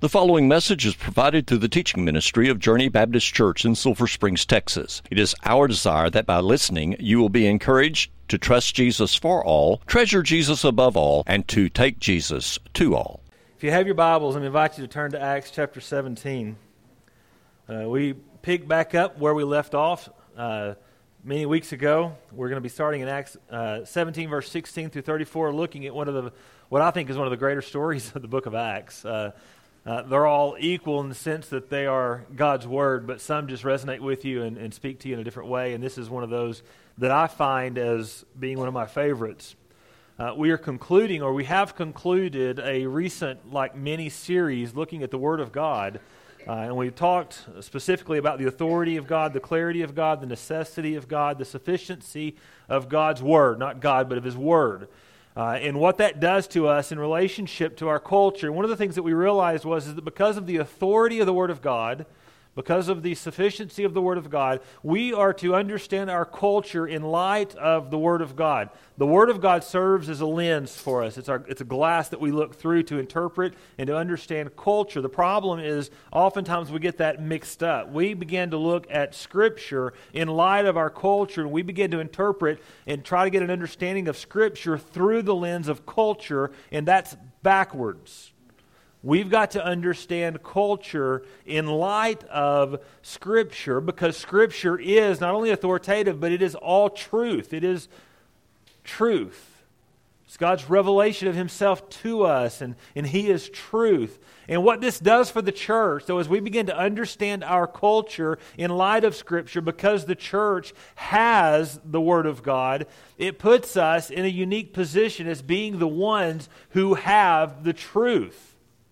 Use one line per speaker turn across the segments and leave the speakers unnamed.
The following message is provided through the teaching ministry of Journey Baptist Church in Sulphur Springs, Texas. It is our desire that by listening, you will be encouraged to trust Jesus for all, treasure Jesus above all, and to take Jesus to all.
If you have your Bibles, I invite you to turn to Acts chapter 17. We pick back up where we left off many weeks ago. We're going to be starting in Acts 17, verse 16 through 34, looking at what I think is one of the greater stories of the book of Acts. They're all equal in the sense that they are God's Word, but some just resonate with you and speak to you in a different way, and this is one of those that I find as being one of my favorites. We have concluded a recent mini-series looking at the Word of God, and we've talked specifically about the authority of God, the clarity of God, the necessity of God, the sufficiency of God's Word, not God, but of His Word. And what that does to us in relationship to our culture. One of the things that we realized is that because of the authority of the Word of God, because of the sufficiency of the Word of God, we are to understand our culture in light of the Word of God. The Word of God serves as a lens for us. It's a glass that we look through to interpret and to understand culture. The problem is oftentimes we get that mixed up. We begin to look at Scripture in light of our culture, and we begin to interpret and try to get an understanding of Scripture through the lens of culture, and that's backwards. We've got to understand culture in light of Scripture, because Scripture is not only authoritative, but it is all truth. It is truth. It's God's revelation of Himself to us, and He is truth. And what this does for the church, though, as we begin to understand our culture in light of Scripture, because the church has the Word of God, it puts us in a unique position as being the ones who have the truth.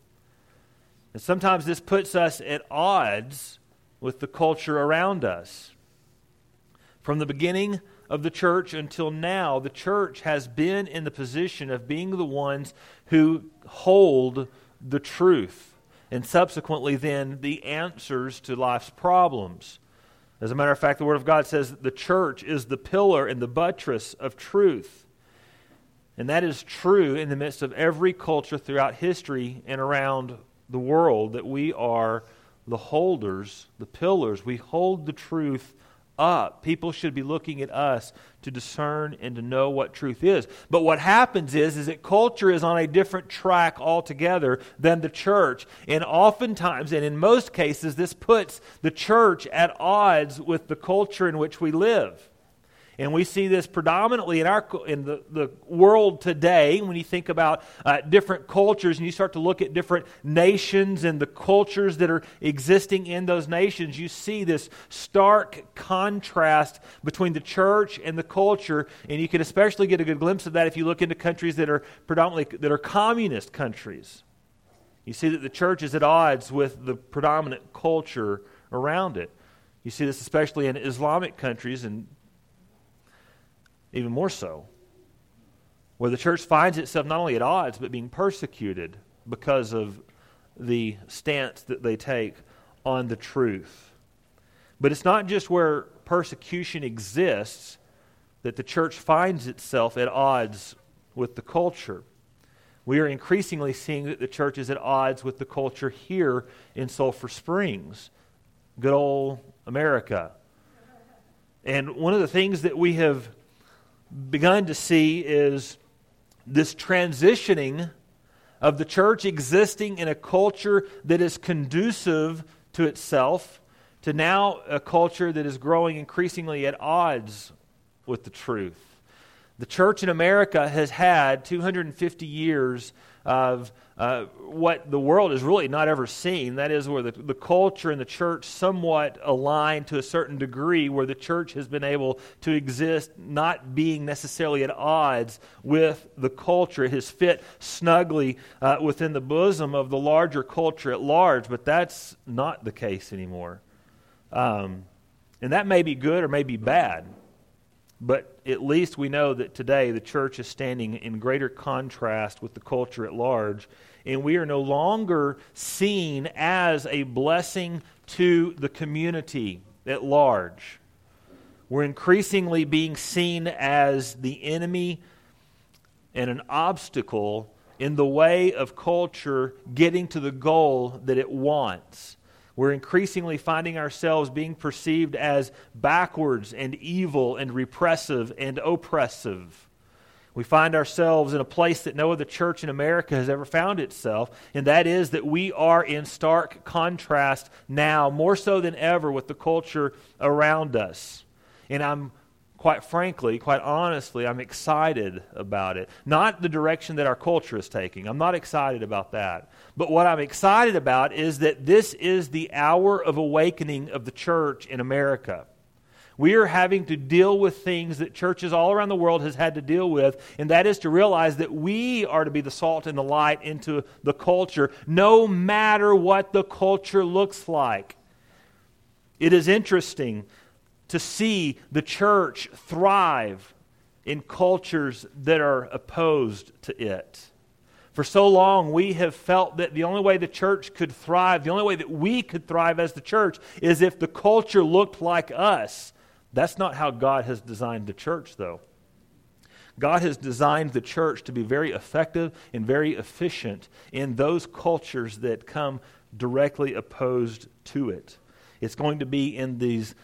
And sometimes this puts us at odds with the culture around us. From the beginning of the church until now, the church has been in the position of being the ones who hold the truth, and subsequently then the answers to life's problems. As a matter of fact, the Word of God says that the church is the pillar and the buttress of truth. And that is true in the midst of every culture throughout history and around the world, that we are the holders, the pillars. We hold the truth up. People should be looking at us to discern and to know what truth is. But what happens is that culture is on a different track altogether than the church. And oftentimes, and in most cases, this puts the church at odds with the culture in which we live. And we see this predominantly in the world today. When you think about different cultures and you start to look at different nations and the cultures that are existing in those nations, you see this stark contrast between the church and the culture. And you can especially get a good glimpse of that if you look into countries that are communist countries. You see that the church is at odds with the predominant culture around it. You see this especially in Islamic countries, and even more so, where the church finds itself not only at odds, but being persecuted because of the stance that they take on the truth. But it's not just where persecution exists that the church finds itself at odds with the culture. We are increasingly seeing that the church is at odds with the culture here in Sulphur Springs, good old America. And one of the things that we have begun to see is this transitioning of the church existing in a culture that is conducive to itself to now a culture that is growing increasingly at odds with the truth. The church in America has had 250 years of what the world has really not ever seen. That is where the culture and the church somewhat align to a certain degree, where the church has been able to exist not being necessarily at odds with the culture. It has fit snugly within the bosom of the larger culture at large, but that's not the case anymore. And that may be good or may be bad. But at least we know that today the church is standing in greater contrast with the culture at large, and we are no longer seen as a blessing to the community at large. We're increasingly being seen as the enemy and an obstacle in the way of culture getting to the goal that it wants. We're increasingly finding ourselves being perceived as backwards and evil and repressive and oppressive. We find ourselves in a place that no other church in America has ever found itself, and that is that we are in stark contrast now, more so than ever, with the culture around us. And I'm quite frankly, quite honestly, I'm excited about it. Not the direction that our culture is taking. I'm not excited about that. But what I'm excited about is that this is the hour of awakening of the church in America. We are having to deal with things that churches all around the world has had to deal with, and that is to realize that we are to be the salt and the light into the culture, no matter what the culture looks like. It is interesting to see the church thrive in cultures that are opposed to it. For so long, we have felt that the only way the church could thrive, the only way that we could thrive as the church, is if the culture looked like us. That's not how God has designed the church, though. God has designed the church to be very effective and very efficient in those cultures that come directly opposed to it. It's going to be in this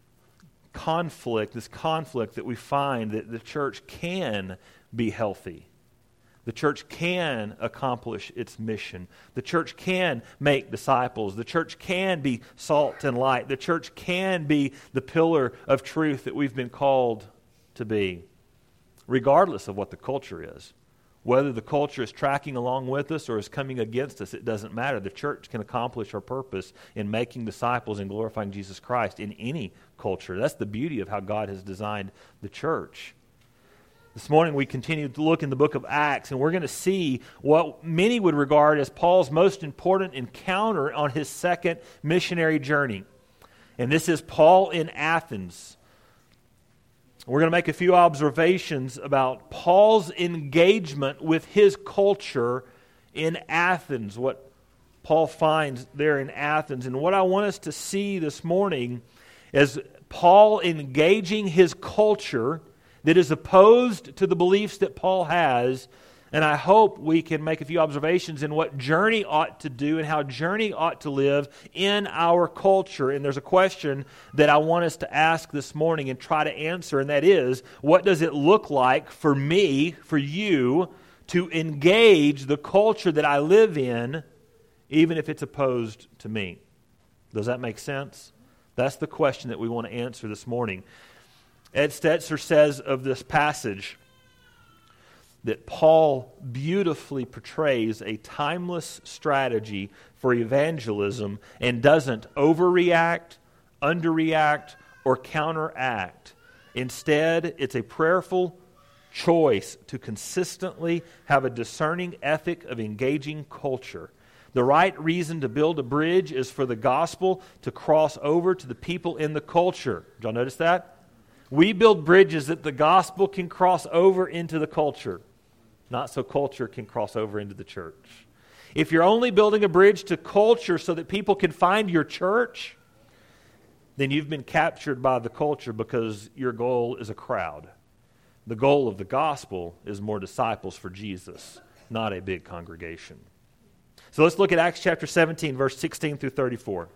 conflict that we find that the church can be healthy. The church can accomplish its mission. The church can make disciples. The church can be salt and light. The church can be the pillar of truth that we've been called to be, regardless of what the culture is. Whether the culture is tracking along with us or is coming against us, it doesn't matter. The church can accomplish our purpose in making disciples and glorifying Jesus Christ in any culture. That's the beauty of how God has designed the church. This morning we continue to look in the book of Acts, and we're going to see what many would regard as Paul's most important encounter on his second missionary journey. And this is Paul in Athens. We're going to make a few observations about Paul's engagement with his culture in Athens, what Paul finds there in Athens. And what I want us to see this morning is Paul engaging his culture that is opposed to the beliefs that Paul has. And I hope we can make a few observations in what Journey ought to do and how Journey ought to live in our culture. And there's a question that I want us to ask this morning and try to answer, and that is, what does it look like for me, for you, to engage the culture that I live in, even if it's opposed to me? Does that make sense? That's the question that we want to answer this morning. Ed Stetzer says of this passage that Paul beautifully portrays a timeless strategy for evangelism and doesn't overreact, underreact, or counteract. Instead, it's a prayerful choice to consistently have a discerning ethic of engaging culture. The right reason to build a bridge is for the gospel to cross over to the people in the culture. Did y'all notice that? We build bridges that the gospel can cross over into the culture, not so culture can cross over into the church. If you're only building a bridge to culture so that people can find your church, then you've been captured by the culture because your goal is a crowd. The goal of the gospel is more disciples for Jesus, not a big congregation. So let's look at Acts chapter 17, verse 16 through 34.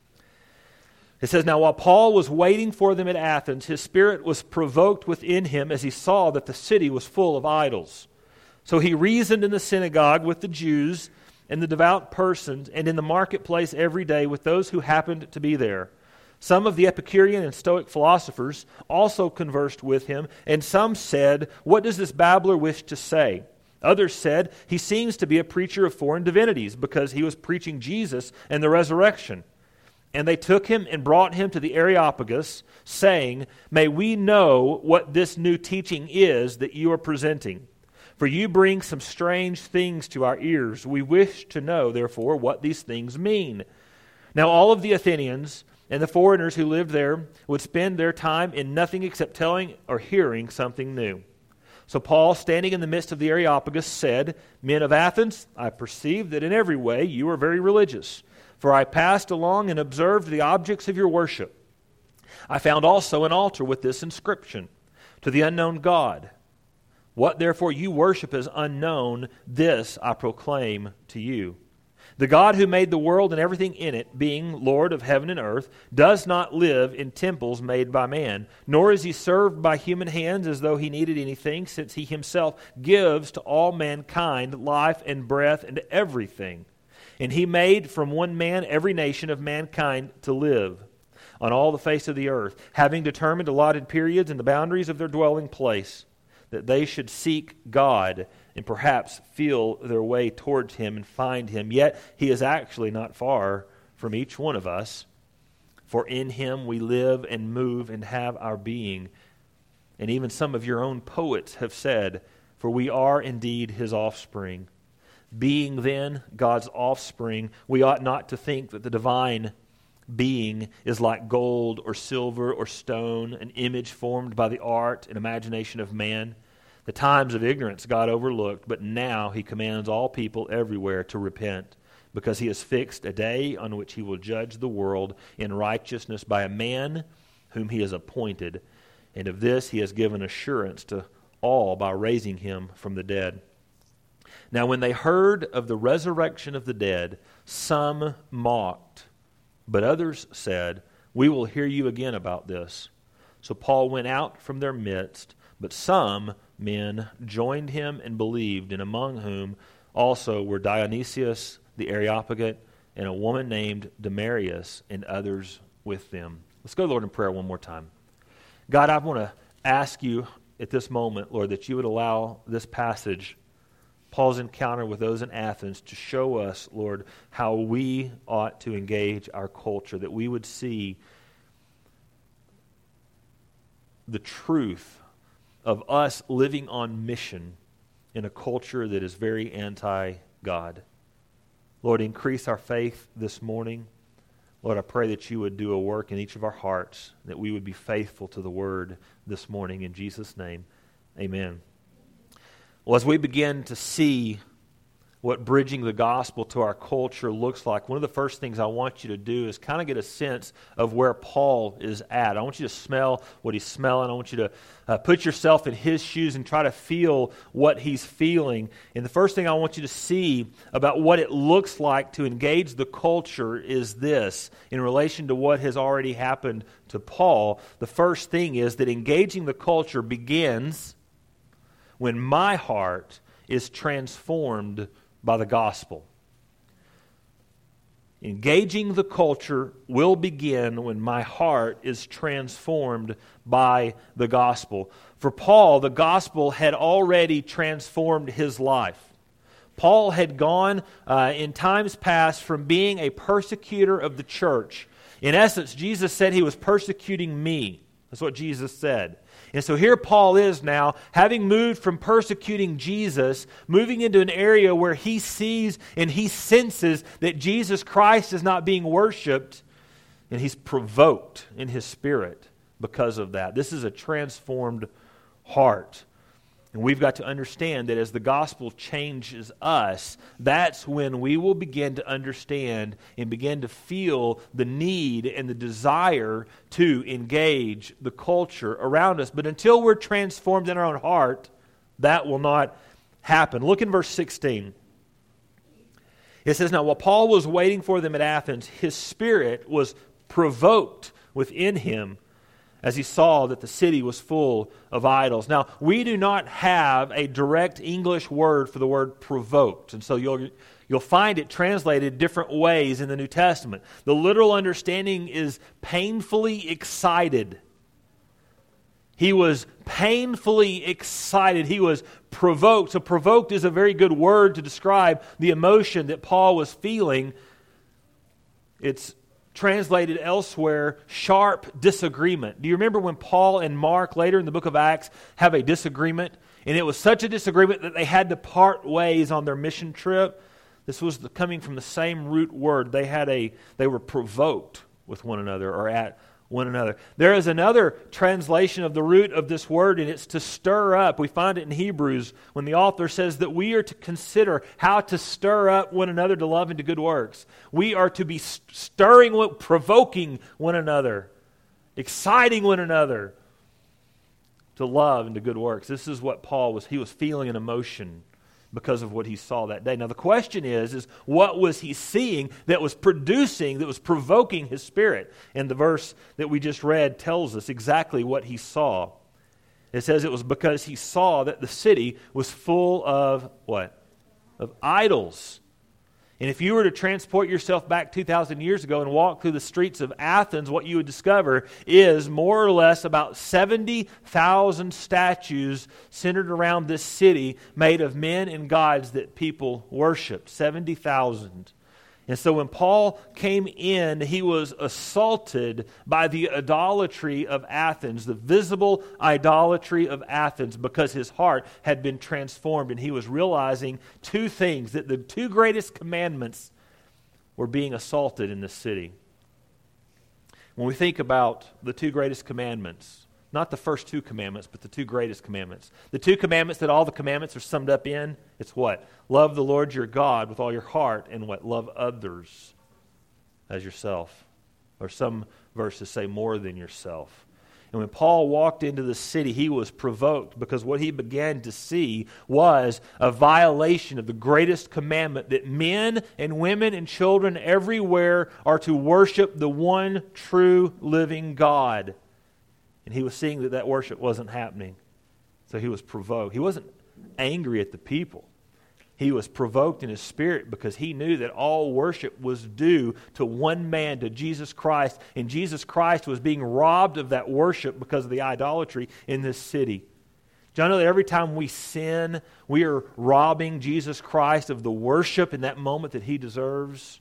It says, "Now while Paul was waiting for them at Athens, his spirit was provoked within him as he saw that the city was full of idols. So he reasoned in the synagogue with the Jews and the devout persons, and in the marketplace every day with those who happened to be there. Some of the Epicurean and Stoic philosophers also conversed with him, and some said, 'What does this babbler wish to say?' Others said, 'He seems to be a preacher of foreign divinities, because he was preaching Jesus and the resurrection.' And they took him and brought him to the Areopagus, saying, 'May we know what this new teaching is that you are presenting? For you bring some strange things to our ears. We wish to know, therefore, what these things mean.' Now all of the Athenians and the foreigners who lived there would spend their time in nothing except telling or hearing something new. So Paul, standing in the midst of the Areopagus, said, 'Men of Athens, I perceive that in every way you are very religious. For I passed along and observed the objects of your worship. I found also an altar with this inscription, To the unknown God. What therefore you worship as unknown, this I proclaim to you. The God who made the world and everything in it, being Lord of heaven and earth, does not live in temples made by man, nor is he served by human hands as though he needed anything, since he himself gives to all mankind life and breath and everything. And he made from one man every nation of mankind to live on all the face of the earth, having determined allotted periods and the boundaries of their dwelling place, that they should seek God and perhaps feel their way towards Him and find Him. Yet He is actually not far from each one of us, for in Him we live and move and have our being. And even some of your own poets have said, for we are indeed His offspring. Being then God's offspring, we ought not to think that the divine being is like gold or silver or stone, an image formed by the art and imagination of man. The times of ignorance God overlooked, but now He commands all people everywhere to repent, because He has fixed a day on which He will judge the world in righteousness by a man whom He has appointed. And of this He has given assurance to all by raising Him from the dead. Now when they heard of the resurrection of the dead, some mocked, but others said, we will hear you again about this. So Paul went out from their midst, but some men joined him and believed, and among whom also were Dionysius the Areopagite and a woman named Damaris, and others with them. Let's go to the Lord in prayer one more time. God, I want to ask you at this moment, Lord, that you would allow this passage, Paul's encounter with those in Athens, to show us, Lord, how we ought to engage our culture, that we would see the truth of us living on mission in a culture that is very anti-God. Lord, increase our faith this morning. Lord, I pray that you would do a work in each of our hearts, that we would be faithful to the word this morning. In Jesus' name, amen. Well, as we begin to see what bridging the gospel to our culture looks like, one of the first things I want you to do is kind of get a sense of where Paul is at. I want you to smell what he's smelling. I want you to put yourself in his shoes and try to feel what he's feeling. And the first thing I want you to see about what it looks like to engage the culture is this. In relation to what has already happened to Paul, the first thing is that engaging the culture begins when my heart is transformed by the gospel. Engaging the culture will begin when my heart is transformed by the gospel. For Paul, the gospel had already transformed his life. Paul had gone in times past from being a persecutor of the church. In essence, Jesus said he was persecuting me. That's what Jesus said. And so here Paul is now, having moved from persecuting Jesus, moving into an area where he sees and he senses that Jesus Christ is not being worshipped, and he's provoked in his spirit because of that. This is a transformed heart. And we've got to understand that as the gospel changes us, that's when we will begin to understand and begin to feel the need and the desire to engage the culture around us. But until we're transformed in our own heart, that will not happen. Look in verse 16. It says, now while Paul was waiting for them at Athens, his spirit was provoked within him as he saw that the city was full of idols. Now, we do not have a direct English word for the word provoked, and so you'll find it translated different ways in the New Testament. The literal understanding is painfully excited. He was painfully excited. He was provoked. So provoked is a very good word to describe the emotion that Paul was feeling. It's translated elsewhere, sharp disagreement. Do you remember when Paul and Mark later in the book of Acts have a disagreement? And it was such a disagreement that they had to part ways on their mission trip. This was coming from the same root word. They were provoked with one another or at one another. There is another translation of the root of this word, and it's to stir up. We find it in Hebrews when the author says that we are to consider how to stir up one another to love and to good works. We are to be provoking one another, exciting one another to love and to good works. This is what Paul was feeling an emotion because of what he saw that day. Now the question is what was he seeing that was provoking his spirit? And the verse that we just read tells us exactly what he saw. It says it was because he saw that the city was full of what? Of idols. And if you were to transport yourself back 2,000 years ago and walk through the streets of Athens, what you would discover is more or less about 70,000 statues centered around this city made of men and gods that people worshiped. 70,000. And so when Paul came in, he was assaulted by the idolatry of Athens, the visible idolatry of Athens, because his heart had been transformed. And he was realizing two things, that the two greatest commandments were being assaulted in this city. When we think about the two greatest commandments, not the first two commandments, but the two greatest commandments. The two commandments that all the commandments are summed up in, it's what? Love the Lord your God with all your heart, and what? Love others as yourself. Or some verses say more than yourself. And when Paul walked into the city, he was provoked because what he began to see was a violation of the greatest commandment, that men and women and children everywhere are to worship the one true living God. And he was seeing that that worship wasn't happening. So he was provoked. He wasn't angry at the people. He was provoked in his spirit because he knew that all worship was due to one man, to Jesus Christ. And Jesus Christ was being robbed of that worship because of the idolatry in this city. Do you know that every time we sin, we are robbing Jesus Christ of the worship in that moment that he deserves?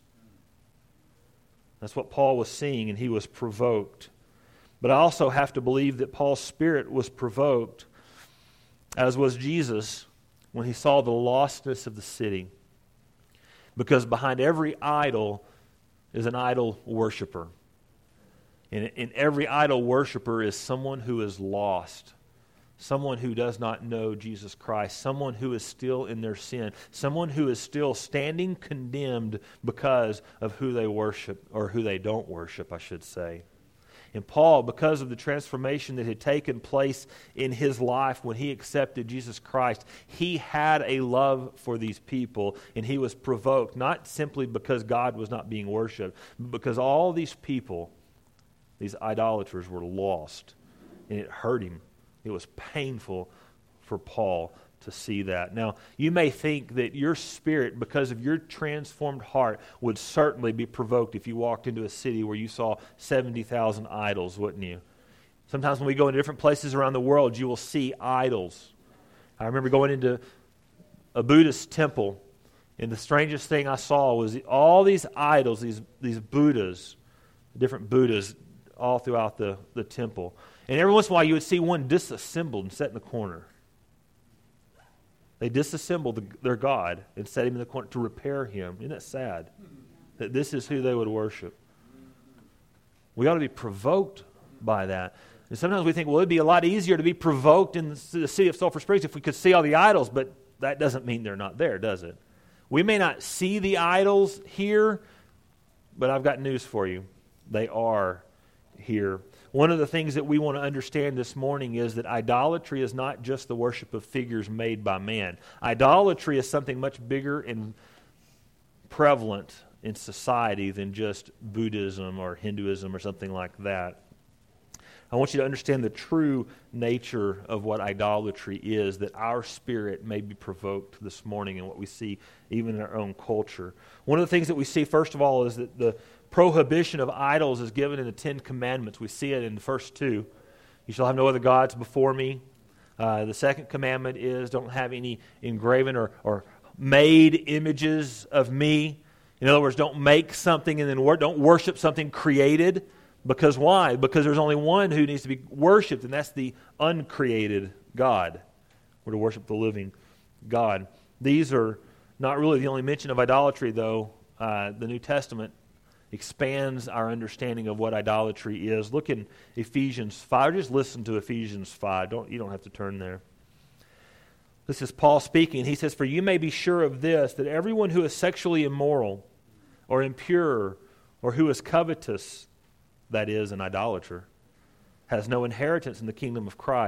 That's what Paul was seeing, and he was provoked. But I also have to believe that Paul's spirit was provoked, as was Jesus, when he saw the lostness of the city. Because behind every idol is an idol worshiper. And in every idol worshiper is someone who is lost. Someone who does not know Jesus Christ. Someone who is still in their sin. Someone who is still standing condemned because of who they worship, or who they don't worship, I should say. And Paul, because of the transformation that had taken place in his life when he accepted Jesus Christ, he had a love for these people, and he was provoked, not simply because God was not being worshipped, but because all these people, these idolaters, were lost, and it hurt him. It was painful for Paul to see that. Now, you may think that your spirit, because of your transformed heart, would certainly be provoked if you walked into a city where you saw 70,000 idols, wouldn't you? Sometimes when we go into different places around the world, you will see idols. I remember going into a Buddhist temple, and the strangest thing I saw was all these idols, these Buddhas, different Buddhas, all throughout the temple. And every once in a while you would see one disassembled and set in the corner. They disassembled their God and set him in the corner to repair him. Isn't that sad? That this is who they would worship. We ought to be provoked by that. And sometimes we think, well, it'd be a lot easier to be provoked in the city of Sulphur Springs if we could see all the idols, but that doesn't mean they're not there, does it? We may not see the idols here, but I've got news for you. They are here. One of the things that we want to understand this morning is that idolatry is not just the worship of figures made by man. Idolatry is something much bigger and prevalent in society than just Buddhism or Hinduism or something like that. I want you to understand the true nature of what idolatry is, that our spirit may be provoked this morning in what we see even in our own culture. One of the things that we see, first of all, is that the prohibition of idols is given in the Ten Commandments. We see it in the first two. You shall have no other gods before me. The second commandment is don't have any engraven or made images of me. In other words, don't make something and then don't worship something created. Because why? Because there's only one who needs to be worshipped, and that's the uncreated God. We're to worship the living God. These are not really the only mention of idolatry, though. The New Testament expands our understanding of what idolatry is. Look in Ephesians 5. Just listen to Ephesians 5. You don't have to turn there. This is Paul speaking. He says, "For you may be sure of this, that everyone who is sexually immoral or impure or who is covetous," that is, an idolater, "has no inheritance in the kingdom of Christ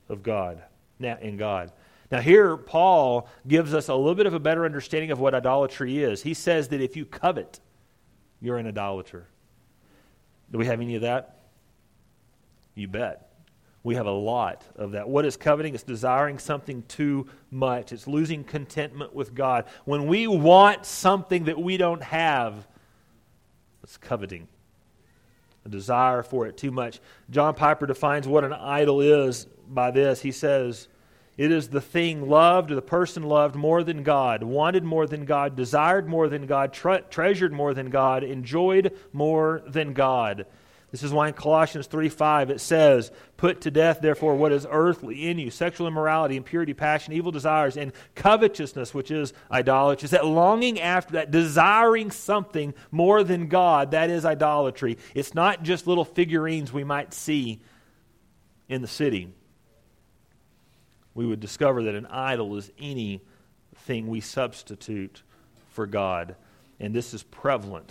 of God, in God. Now here, Paul gives us a little bit of a better understanding of what idolatry is. He says that if you covet, you're an idolater. Do we have any of that? You bet. We have a lot of that. What is coveting? It's desiring something too much. It's losing contentment with God. When we want something that we don't have, it's coveting. A desire for it too much. John Piper defines what an idol is by this. He says, it is the thing loved or the person loved more than God, wanted more than God, desired more than God, treasured more than God, enjoyed more than God. This is why in Colossians 3:5 it says, put to death, therefore, what is earthly in you, sexual immorality, impurity, passion, evil desires, and covetousness, which is idolatry. It's that longing after that, desiring something more than God, that is idolatry. It's not just little figurines we might see in the city. We would discover that an idol is anything we substitute for God. And this is prevalent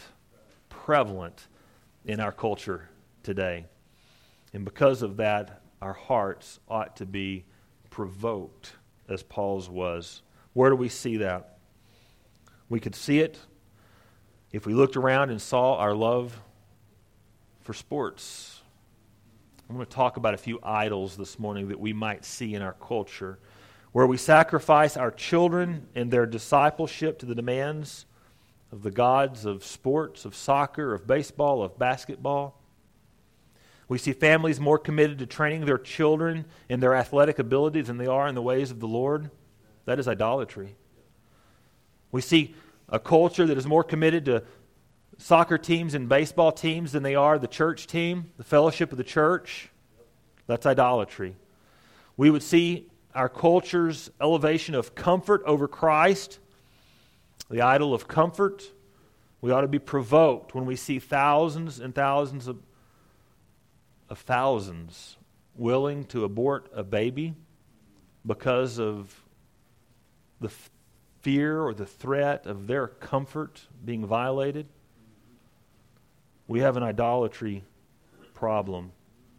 in our culture today. And because of that, our hearts ought to be provoked, as Paul's was. Where do we see that? We could see it if we looked around and saw our love for sports. I'm going to talk about a few idols this morning that we might see in our culture, where we sacrifice our children and their discipleship to the demands of the gods of sports, of soccer, of baseball, of basketball. We see families more committed to training their children in their athletic abilities than they are in the ways of the Lord. That is idolatry. We see a culture that is more committed to soccer teams and baseball teams than they are the church team, the fellowship of the church. That's idolatry. We would see our culture's elevation of comfort over Christ, the idol of comfort. We ought to be provoked when we see thousands and thousands of thousands willing to abort a baby because of the fear or the threat of their comfort being violated. We have an idolatry problem.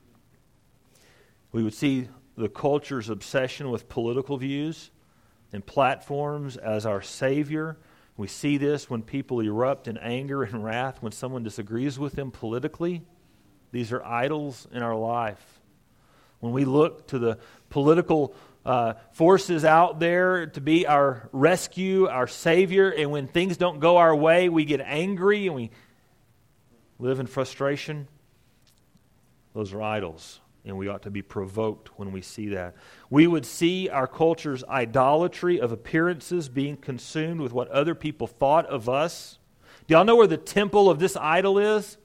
We would see the culture's obsession with political views and platforms as our savior. We see this when people erupt in anger and wrath when someone disagrees with them politically. These are idols in our life. When we look to the political forces out there to be our rescue, our savior, and when things don't go our way, we get angry and we live in frustration. Those are idols, and we ought to be provoked when we see that. We would see our culture's idolatry of appearances being consumed with what other people thought of us. Do y'all know where the temple of this idol is?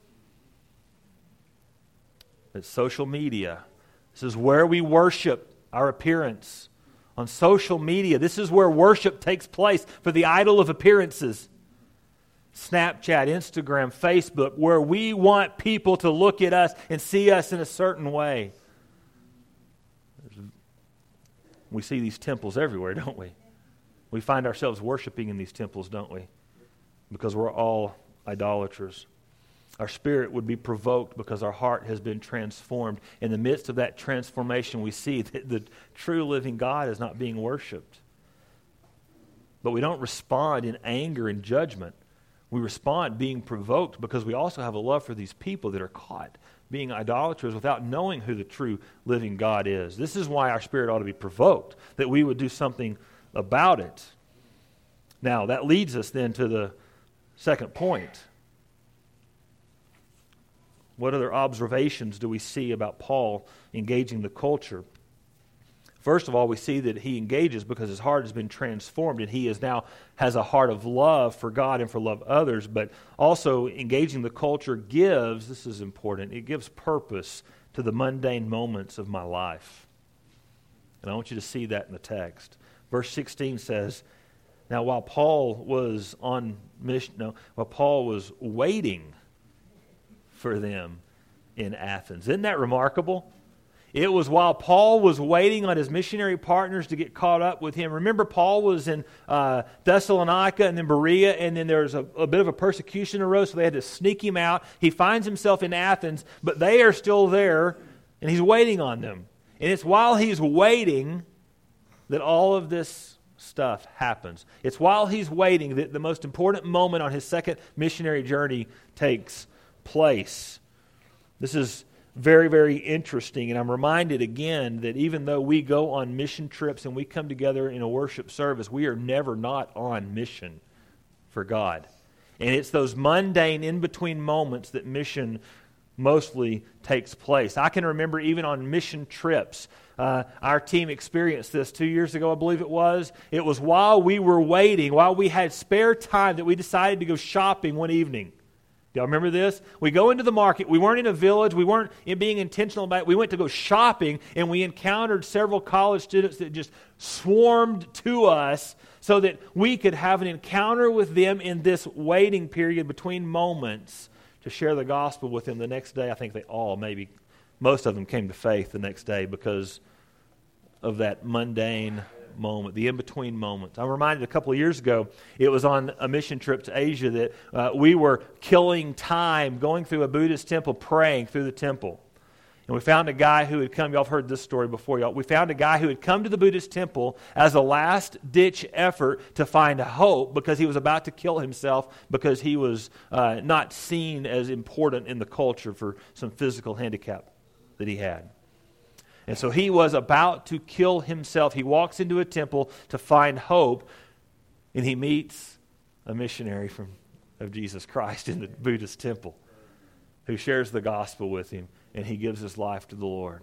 It's social media. This is where we worship our appearance. On social media, this is where worship takes place for the idol of appearances. Snapchat, Instagram, Facebook, where we want people to look at us and see us in a certain way. We see these temples everywhere, don't we? We find ourselves worshiping in these temples, don't we? Because we're all idolaters. Our spirit would be provoked because our heart has been transformed. In the midst of that transformation, we see that the true living God is not being worshipped. But we don't respond in anger and judgment. We respond being provoked because we also have a love for these people that are caught being idolaters without knowing who the true living God is. This is why our spirit ought to be provoked, that we would do something about it. Now, that leads us then to the second point. What other observations do we see about Paul engaging the culture? First of all, we see that he engages because his heart has been transformed and he is now has a heart of love for God and for love others, but also engaging the culture gives, this is important, it gives purpose to the mundane moments of my life. And I want you to see that in the text. Verse 16 says, now while Paul was on mission, while Paul was waiting for them in Athens. Isn't that remarkable? It was while Paul was waiting on his missionary partners to get caught up with him. Remember, Paul was in Thessalonica and then Berea, and then there was a bit of a persecution arose, so they had to sneak him out. He finds himself in Athens, but they are still there, and he's waiting on them. And it's while he's waiting that all of this stuff happens. It's while he's waiting that the most important moment on his second missionary journey takes place. This is very, very interesting, and I'm reminded again that even though we go on mission trips and we come together in a worship service, we are never not on mission for God. And it's those mundane in-between moments that mission mostly takes place. I can remember even on mission trips, our team experienced this 2 years ago, I believe it was. It was while we were waiting, while we had spare time, that we decided to go shopping one evening. Do y'all remember this? We go into the market. We weren't in a village. We weren't being intentional about it. We went to go shopping, and we encountered several college students that just swarmed to us so that we could have an encounter with them in this waiting period between moments to share the gospel with them. The next day, I think most of them came to faith the next day because of that mundane moment, the in-between moments. I'm reminded a couple of years ago, it was on a mission trip to Asia that we were killing time going through a Buddhist temple, praying through the temple. And we found a guy who had come, y'all have heard this story before, y'all. We found a guy who had come to the Buddhist temple as a last-ditch effort to find hope because he was about to kill himself because he was not seen as important in the culture for some physical handicap that he had. And so he was about to kill himself. He walks into a temple to find hope, and he meets a missionary of Jesus Christ in the Buddhist temple who shares the gospel with him, and he gives his life to the Lord.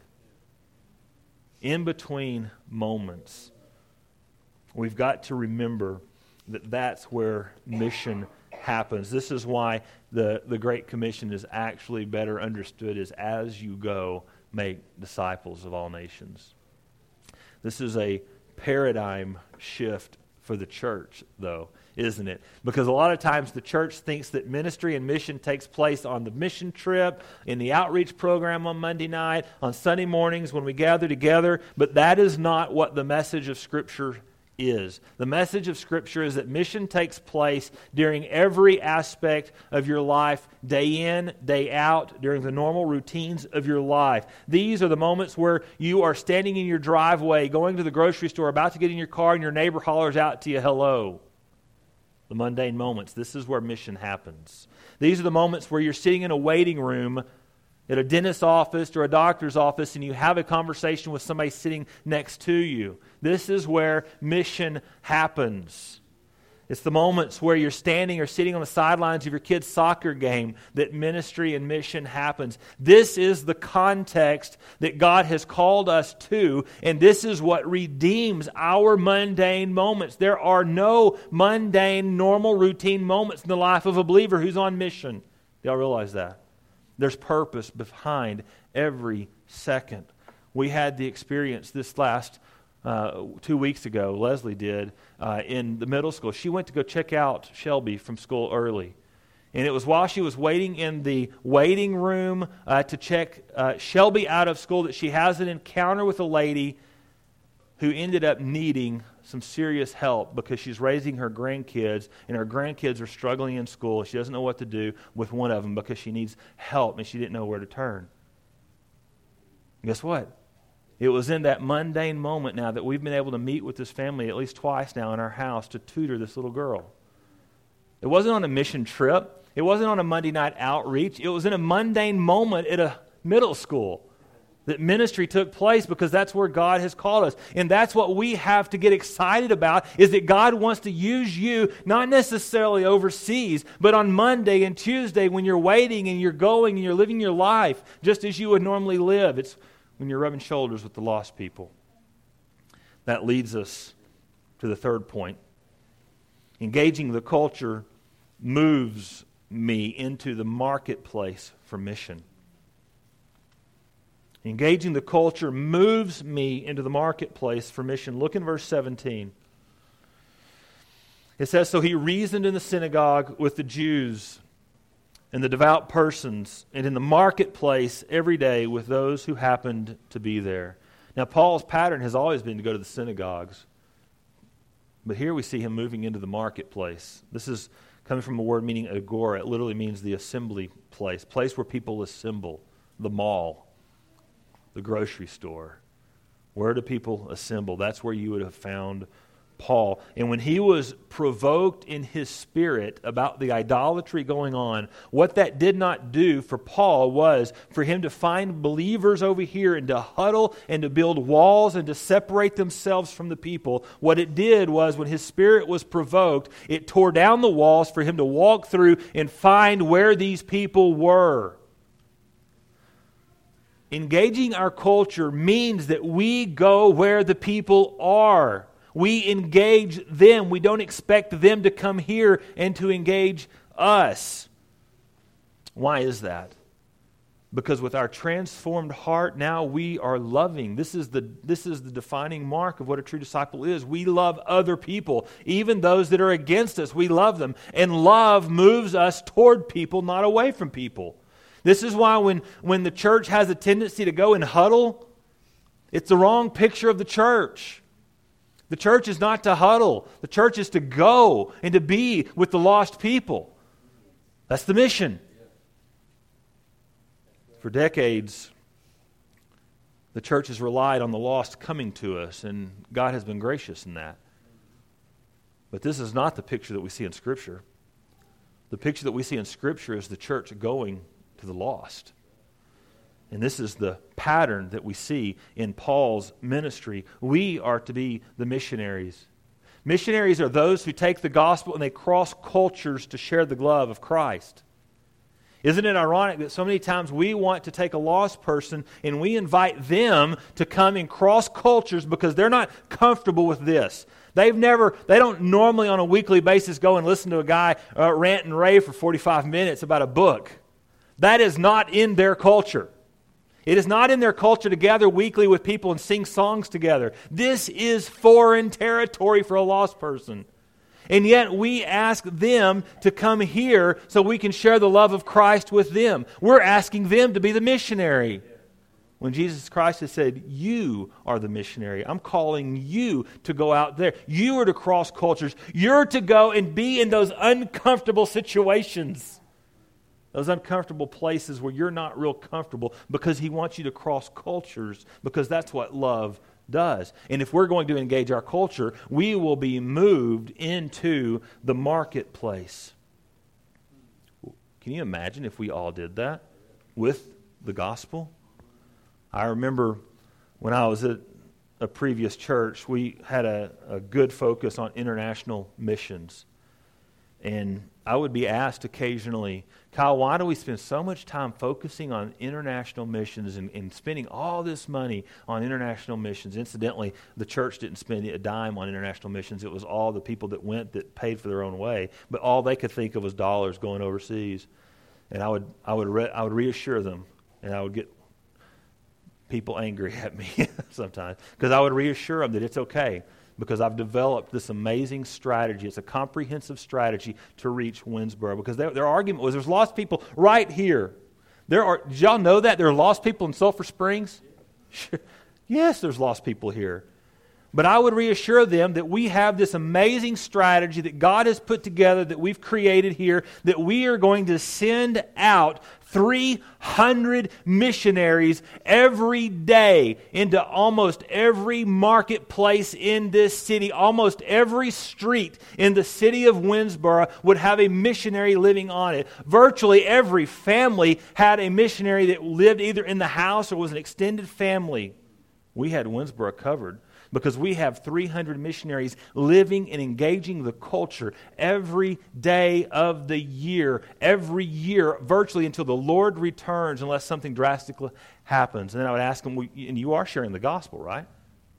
In between moments, we've got to remember that that's where mission happens. This is why the Great Commission is actually better understood as you go, make disciples of all nations. This is a paradigm shift for the church, though, isn't it? Because a lot of times the church thinks that ministry and mission takes place on the mission trip, in the outreach program on Monday night, on Sunday mornings when we gather together, but that is not what the message of Scripture is. The message of Scripture is that mission takes place during every aspect of your life, day in, day out, during the normal routines of your life. These are the moments where you are standing in your driveway, going to the grocery store, about to get in your car, and your neighbor hollers out to you, hello. The mundane moments. This is where mission happens. These are the moments where you're sitting in a waiting room at a dentist's office or a doctor's office, and you have a conversation with somebody sitting next to you. This is where mission happens. It's the moments where you're standing or sitting on the sidelines of your kid's soccer game that ministry and mission happens. This is the context that God has called us to, and this is what redeems our mundane moments. There are no mundane, normal, routine moments in the life of a believer who's on mission. Do y'all realize that? There's purpose behind every second. We had the experience this last 2 weeks ago, Leslie did, in the middle school. She went to go check out Shelby from school early. And it was while she was waiting in the waiting room to check Shelby out of school that she has an encounter with a lady who ended up needing some serious help because she's raising her grandkids, and her grandkids are struggling in school. She doesn't know what to do with one of them because she needs help, and she didn't know where to turn. And guess what? It was in that mundane moment now that we've been able to meet with this family at least twice now in our house to tutor this little girl. It wasn't on a mission trip. It wasn't on a Monday night outreach. It was in a mundane moment at a middle school that ministry took place, because that's where God has called us. And that's what we have to get excited about, is that God wants to use you, not necessarily overseas, but on Monday and Tuesday when you're waiting and you're going and you're living your life just as you would normally live. It's when you're rubbing shoulders with the lost people. That leads us to the third point. Engaging the culture moves me into the marketplace for mission. Engaging the culture moves me into the marketplace for mission. Look in verse 17. It says, "So he reasoned in the synagogue with the Jews and the devout persons, and in the marketplace every day with those who happened to be there." Now, Paul's pattern has always been to go to the synagogues. But here we see him moving into the marketplace. This is coming from a word meaning agora. It literally means the assembly place where people assemble, the mall, the grocery store. Where do people assemble? That's where you would have found Paul. And when he was provoked in his spirit about the idolatry going on, what that did not do for Paul was for him to find believers over here and to huddle and to build walls and to separate themselves from the people. What it did was when his spirit was provoked, it tore down the walls for him to walk through and find where these people were. Engaging our culture means that we go where the people are. We engage them. We don't expect them to come here and to engage us. Why is that? Because with our transformed heart, now we are loving. This is the defining mark of what a true disciple is. We love other people, even those that are against us. We love them. And love moves us toward people, not away from people. This is why when the church has a tendency to go and huddle, it's the wrong picture of the church. The church is not to huddle. The church is to go and to be with the lost people. That's the mission. For decades, the church has relied on the lost coming to us, and God has been gracious in that. But this is not the picture that we see in Scripture. The picture that we see in Scripture is the church going to the lost. And this is the pattern that we see in Paul's ministry. We are to be the missionaries. Missionaries are those who take the gospel and they cross cultures to share the love of Christ. Isn't it ironic that so many times we want to take a lost person and we invite them to come and cross cultures because they're not comfortable with this. They don't normally on a weekly basis go and listen to a guy rant and rave for 45 minutes about a book. That is not in their culture. It is not in their culture to gather weekly with people and sing songs together. This is foreign territory for a lost person. And yet we ask them to come here so we can share the love of Christ with them. We're asking them to be the missionary. When Jesus Christ has said, you are the missionary. I'm calling you to go out there. You are to cross cultures. You're to go and be in those uncomfortable situations. Those uncomfortable places where you're not real comfortable because He wants you to cross cultures because that's what love does. And if we're going to engage our culture, we will be moved into the marketplace. Can you imagine if we all did that with the gospel? I remember when I was at a previous church, we had a good focus on international missions. And I would be asked occasionally, Kyle, why do we spend so much time focusing on international missions and spending all this money on international missions? Incidentally, the church didn't spend a dime on international missions. It was all the people that went that paid for their own way. But all they could think of was dollars going overseas. And I would reassure them, and I would get people angry at me sometimes because I would reassure them that it's okay. Because I've developed this amazing strategy. It's a comprehensive strategy to reach Winsboro. Because their argument was there's lost people right here. Did y'all know that? There are lost people in Sulphur Springs? Yes, there's lost people here. But I would reassure them that we have this amazing strategy that God has put together, that we've created here, that we are going to send out 300 missionaries every day into almost every marketplace in this city. Almost every street in the city of Winsboro would have a missionary living on it. Virtually every family had a missionary that lived either in the house or was an extended family. We had Winsboro covered. Because we have 300 missionaries living and engaging the culture every day of the year, every year, virtually until the Lord returns, unless something drastic happens. And then I would ask them, and you are sharing the gospel, right?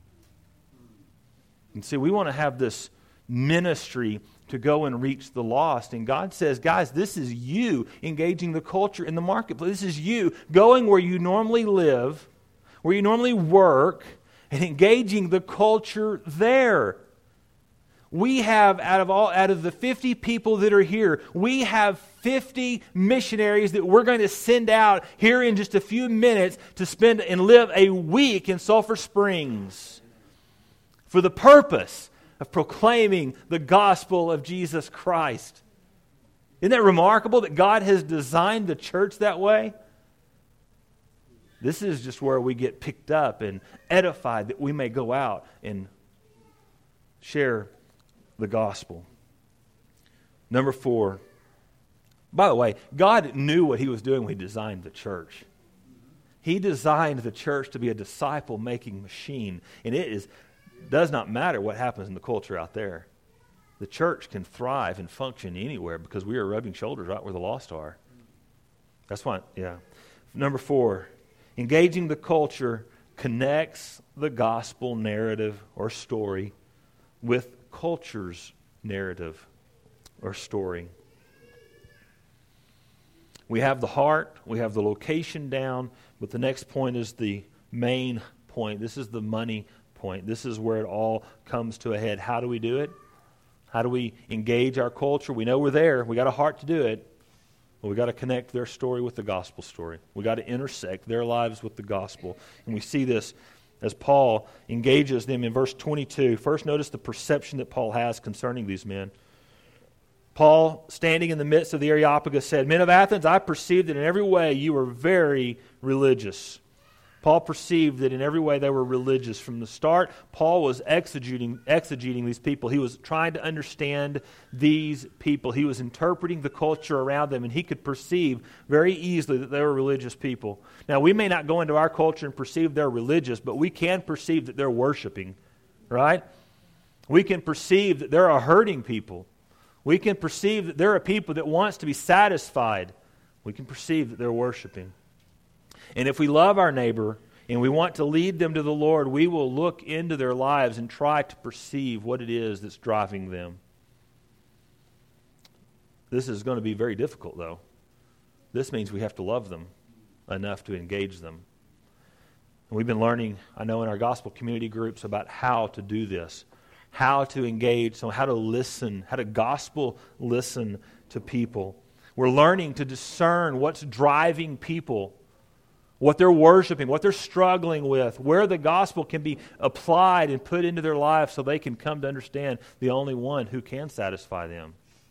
And see, we want to have this ministry to go and reach the lost. And God says, guys, this is you engaging the culture in the marketplace. This is you going where you normally live, where you normally work, and engaging the culture there. We have, out of the 50 people that are here, we have 50 missionaries that we're going to send out here in just a few minutes to spend and live a week in Sulphur Springs for the purpose of proclaiming the gospel of Jesus Christ. Isn't that remarkable that God has designed the church that way? This is just where we get picked up and edified that we may go out and share the gospel. Number 4. By the way, God knew what He was doing when He designed the church. He designed the church to be a disciple-making machine. And does not matter what happens in the culture out there. The church can thrive and function anywhere because we are rubbing shoulders right where the lost are. That's why, yeah. Number 4, engaging the culture connects the gospel narrative or story with culture's narrative or story. We have the heart, we have the location down, but the next point is the main point. This is the money point. This is where it all comes to a head. How do we do it? How do we engage our culture? We know we're there. We got a heart to do it. But we got to connect their story with the gospel story. We got to intersect their lives with the gospel. And we see this as Paul engages them in verse 22. First, notice the perception that Paul has concerning these men. Paul, standing in the midst of the Areopagus, said, "Men of Athens, I perceive that in every way you are very religious." Paul perceived that in every way they were religious. From the start, Paul was exegeting these people. He was trying to understand these people. He was interpreting the culture around them, and he could perceive very easily that they were religious people. Now, we may not go into our culture and perceive they're religious, but we can perceive that they're worshiping, right? We can perceive that they're a hurting people. We can perceive that they're a people that wants to be satisfied. We can perceive that they're worshiping. And if we love our neighbor and we want to lead them to the Lord, we will look into their lives and try to perceive what it is that's driving them. This is going to be very difficult, though. This means we have to love them enough to engage them. And we've been learning, I know, in our gospel community groups about how to do this, how to engage, so how to listen, how to gospel listen to people. We're learning to discern what's driving people, what they're worshiping, what they're struggling with, where the gospel can be applied and put into their life so they can come to understand the only one who can satisfy them.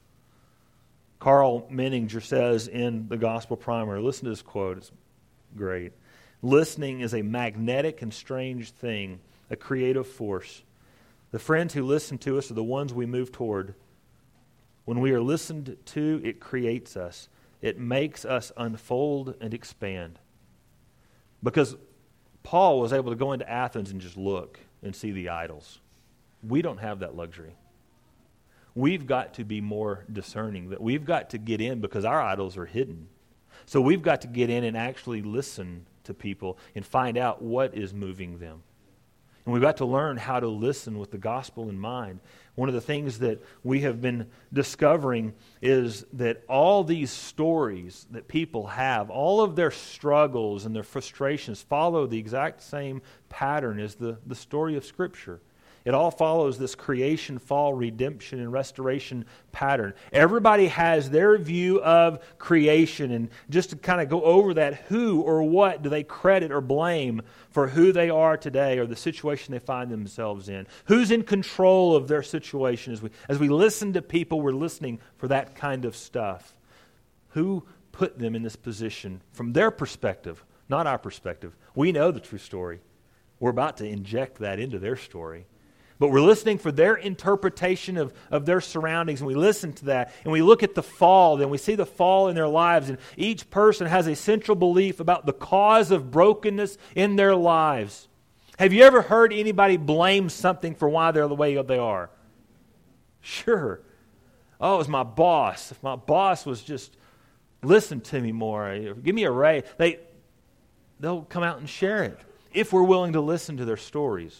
Carl Menninger says in the Gospel Primer, listen to this quote, it's great. "Listening is a magnetic and strange thing, a creative force. The friends who listen to us are the ones we move toward. When we are listened to, it creates us. It makes us unfold and expand." Because Paul was able to go into Athens and just look and see the idols. We don't have that luxury. We've got to be more discerning. That we've got to get in because our idols are hidden. So we've got to get in and actually listen to people and find out what is moving them. And we've got to learn how to listen with the gospel in mind. One of the things that we have been discovering is that all these stories that people have, all of their struggles and their frustrations follow the exact same pattern as the story of Scripture. It all follows this creation, fall, redemption, and restoration pattern. Everybody has their view of creation, and just to kind of go over that, who or what do they credit or blame for who they are today or the situation they find themselves in? Who's in control of their situation? As we listen to people, we're listening for that kind of stuff. Who put them in this position from their perspective, not our perspective? We know the true story. We're about to inject that into their story. But we're listening for their interpretation of their surroundings, and we listen to that, and we look at the fall, and we see the fall in their lives, and each person has a central belief about the cause of brokenness in their lives. Have you ever heard anybody blame something for why they're the way they are? Sure. Oh, it was my boss. If my boss was just listen to me more, give me a raise, they'll come out and share it if we're willing to listen to their stories.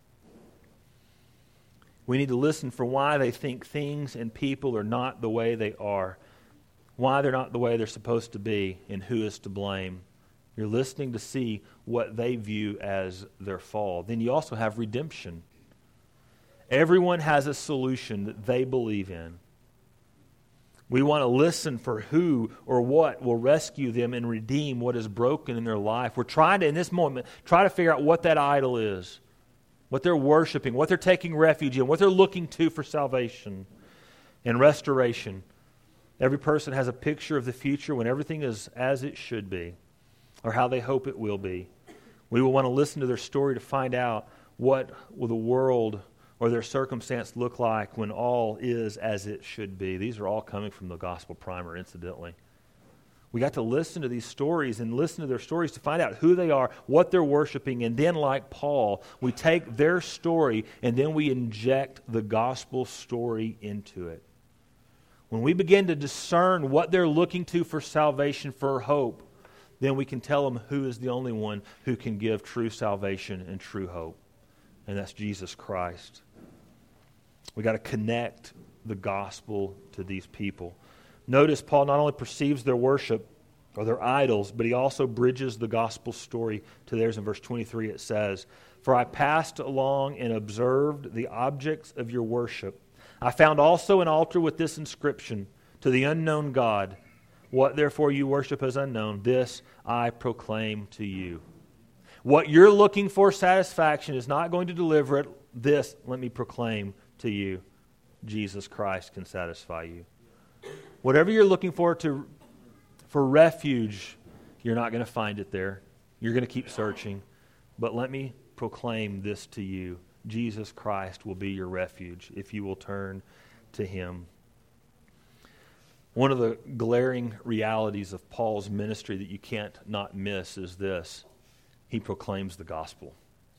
We need to listen for why they think things and people are not the way they are, why they're not the way they're supposed to be, and who is to blame. You're listening to see what they view as their fall. Then you also have redemption. Everyone has a solution that they believe in. We want to listen for who or what will rescue them and redeem what is broken in their life. We're trying to, in this moment, try to figure out what that idol is, what they're worshiping, what they're taking refuge in, what they're looking to for salvation and restoration. Every person has a picture of the future when everything is as it should be. or how they hope it will be. We will want to listen to their story to find out what will the world or their circumstance look like when all is as it should be. These are all coming from the Gospel Primer, incidentally. We got to listen to these stories and listen to their stories to find out who they are, what they're worshiping, and then like Paul, we take their story and then we inject the gospel story into it. When we begin to discern what they're looking to for salvation, for hope, then we can tell them who is the only one who can give true salvation and true hope. And that's Jesus Christ. We got to connect the gospel to these people. Notice Paul not only perceives their worship or their idols, but he also bridges the gospel story to theirs. In verse 23 it says, "For I passed along and observed the objects of your worship. I found also an altar with this inscription, to the unknown God. What therefore you worship as unknown, this I proclaim to you." What you're looking for satisfaction is not going to deliver it. This, let me proclaim to you, Jesus Christ can satisfy you. Whatever you're looking for refuge, you're not going to find it there. You're going to keep searching. But let me proclaim this to you. Jesus Christ will be your refuge if you will turn to Him. One of the glaring realities of Paul's ministry that you can't not miss is this. He proclaims the gospel.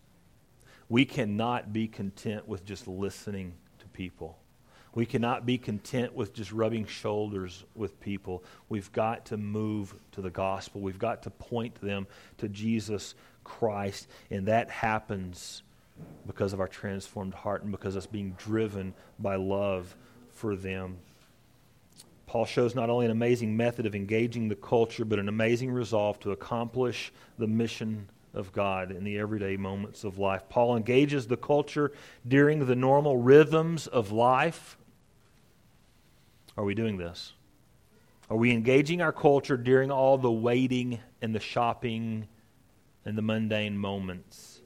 We cannot be content with just listening to people. We cannot be content with just rubbing shoulders with people. We've got to move to the gospel. We've got to point them to Jesus Christ. And that happens because of our transformed heart and because of us being driven by love for them. Paul shows not only an amazing method of engaging the culture, but an amazing resolve to accomplish the mission of God in the everyday moments of life. Paul engages the culture during the normal rhythms of life. Are we doing this? Are we engaging our culture during all the waiting and the shopping and the mundane moments?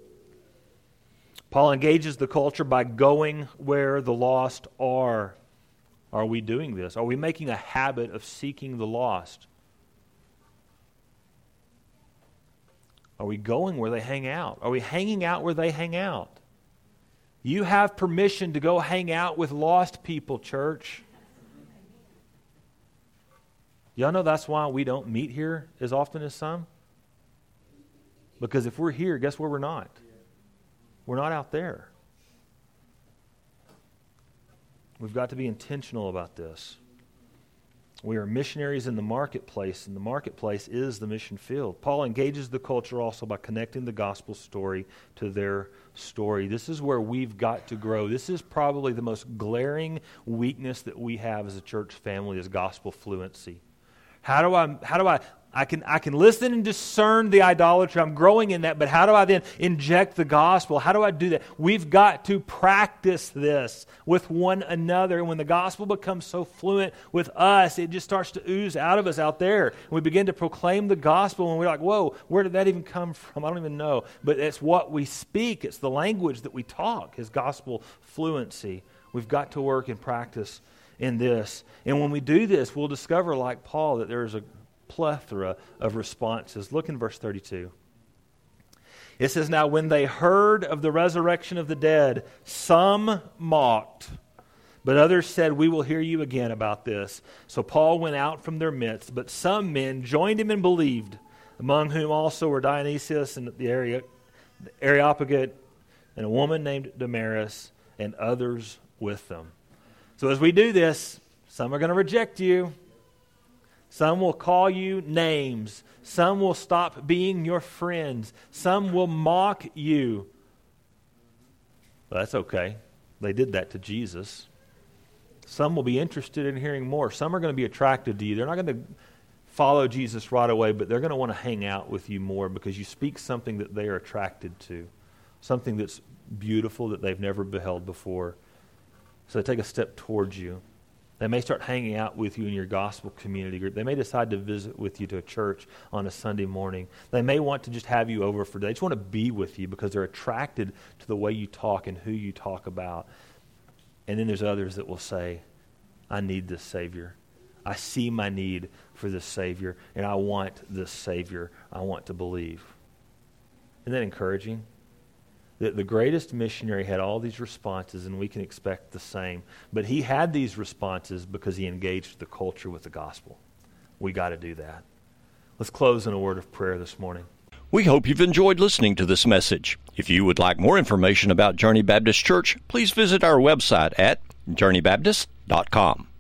Paul engages the culture by going where the lost are. Are we doing this? Are we making a habit of seeking the lost? Are we going where they hang out? Are we hanging out where they hang out? You have permission to go hang out with lost people, church. Y'all know that's why we don't meet here as often as some? Because if we're here, guess where we're not? We're not out there. We've got to be intentional about this. We are missionaries in the marketplace, and the marketplace is the mission field. Paul engages the culture also by connecting the gospel story to their story. This is where we've got to grow. This is probably the most glaring weakness that we have as a church family, is gospel fluency. I can listen and discern the idolatry. I'm growing in that, but how do I then inject the gospel? How do I do that? We've got to practice this with one another. And when the gospel becomes so fluent with us, it just starts to ooze out of us out there. And we begin to proclaim the gospel, and we're like, whoa, where did that even come from? I don't even know. But it's what we speak. It's the language that we talk, is gospel fluency. We've got to work and practice in this. And when we do this, we'll discover, like Paul, that there's a plethora of responses. Look in verse 32. It says, "Now when they heard of the resurrection of the dead, some mocked, but others said, 'We will hear you again about this.' So Paul went out from their midst, but some men joined him and believed, among whom also were Dionysius and the Areopagite, and a woman named Damaris, and others with them." So as we do this, some are going to reject you. Some will call you names. Some will stop being your friends. Some will mock you. But that's okay. They did that to Jesus. Some will be interested in hearing more. Some are going to be attracted to you. They're not going to follow Jesus right away, but they're going to want to hang out with you more because you speak something that they are attracted to, something that's beautiful that they've never beheld before. So they take a step towards you. They may start hanging out with you in your gospel community group. They may decide to visit with you to a church on a Sunday morning. They may want to just have you over for a day. They just want to be with you because they're attracted to the way you talk and who you talk about. And then there's others that will say, "I need this Savior. I see my need for this Savior, and I want this Savior. I want to believe. Isn't that encouraging? The greatest missionary had all these responses, and we can expect the same. But he had these responses because he engaged the culture with the gospel. We got to do that. Let's close in a word of prayer this morning.
We hope you've enjoyed listening to this message. If you would like more information about Journey Baptist Church, please visit our website at journeybaptist.com.